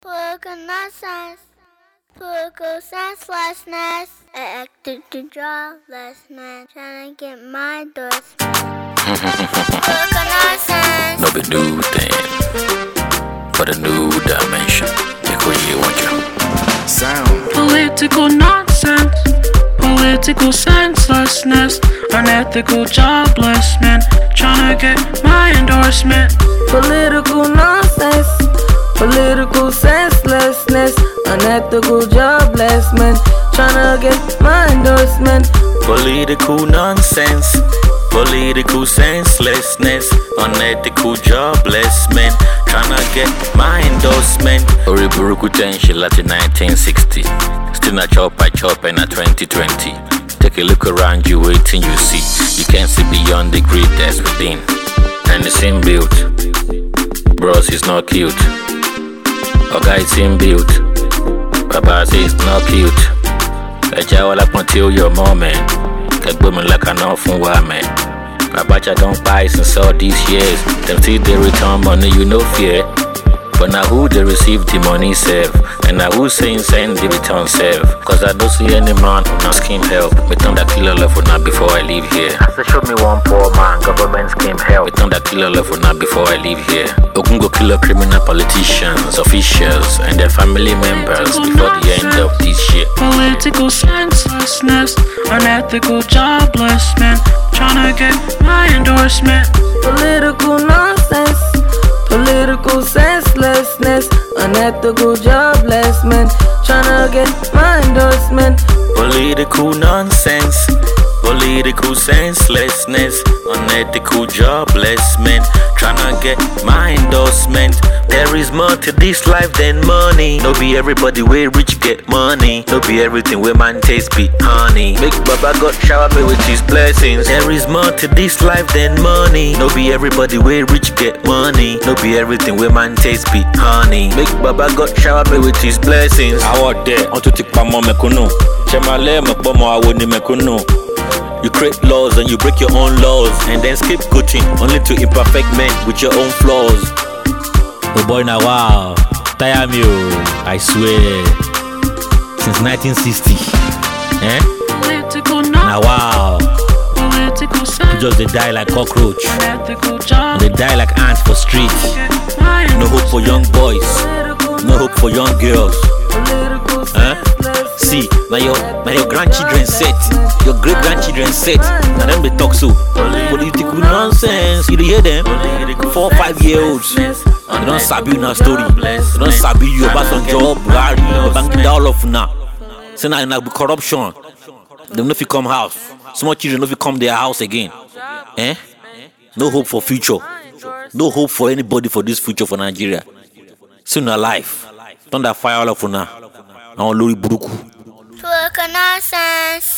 Political nonsense. Political senselessness. I acted to jobless man trying to get my endorsement. Political nonsense. No be new thing, but a new dimension. Sound. Political nonsense, political senselessness, unethical jobless men trying to get my endorsement. Political nonsense, political senselessness, unethical jobless men trying to get my endorsement. Political nonsense, political senselessness, unethical jobless men trying to get my endorsement. Oriburuku tension Latin 1960, still not chop by chop in a 2020. Take a look around you, waiting you see. You can't see beyond the grid that's within. And the same built, bros is not cute. Oga is in built, Baba says not cute. Ejawala until your moment. Get women like an orphan woman. Abacha don't buy since all these years. Them see they return money, you no fear. But now who they receive the money serve? And now who saying send the return serve? Cause I don't see any man who not scheme help. Me turn that killer left for now before I leave here. I say show me one poor man, government scheme help. Me turn that killer left for now before I leave here. Ogungo killer criminal politicians, officials, and their family members before the end of this year. Political senselessness, unethical jobless men trying to get my endorsement. Political nonsense, political senselessness, unethical jobless men trying to get my endorsement. Political nonsense, political senselessness, unethical jobless men trying to get my endorsement. There is more to this life than money. No be everybody where rich get money. No be everything where man taste be honey. Make Baba God shower me with his blessings. There is more to this life than money. No be everybody where rich get money. No be everything where man taste be honey. Make Baba God shower me with his blessings. I want there on to take my mom mekuno. Chemale mekbomo awoni mekuno. You create laws and you break your own laws, and then scapegoating only to imperfect men with your own flaws. Oh boy, now wow, tire me, I swear. Since 1960, eh? Now wow, you just they die like cockroach, they die like ants for street. No hope for young boys, no hope for young girls. See, now your grandchildren set, your great grandchildren set, and then they talk so political nonsense. You hear them? 4 or 5 year olds. They don't sabi you na story. They don't sabi you about some job, banking all of now. So now be corruption. They no fit come house. Small children no fit come their house again. Eh? No hope for future. No hope for anybody for this future for Nigeria. Soon a life. Don't that fire all of now. Now Lori Buruku. Political nonsense.